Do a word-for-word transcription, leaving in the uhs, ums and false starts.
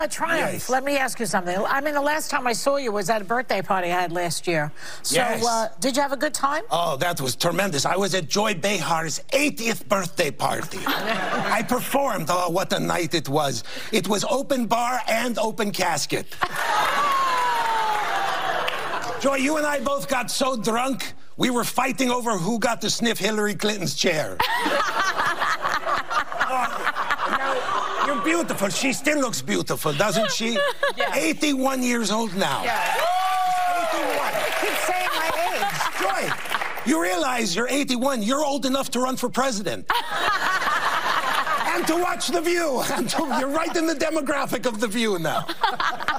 A triumph. Yes. Let me ask you something. I mean, the last time I saw you was at a birthday party I had last year. So, Yes. uh, did you have a good time? Oh, that was tremendous. I was at Joy Behar's eightieth birthday party. I performed. Oh, what a night it was. It was open bar and open casket. Joy, you and I both got so drunk, we were fighting over who got to sniff Hillary Clinton's chair. Oh, you're beautiful. She still looks beautiful, doesn't she? Yeah. eighty-one years old now. Yeah. eighty-one. Keep saying my age. Joy, you realize you're eighty-one. You're old enough to run for president. And to watch The View. And to, you're right in the demographic of The View now.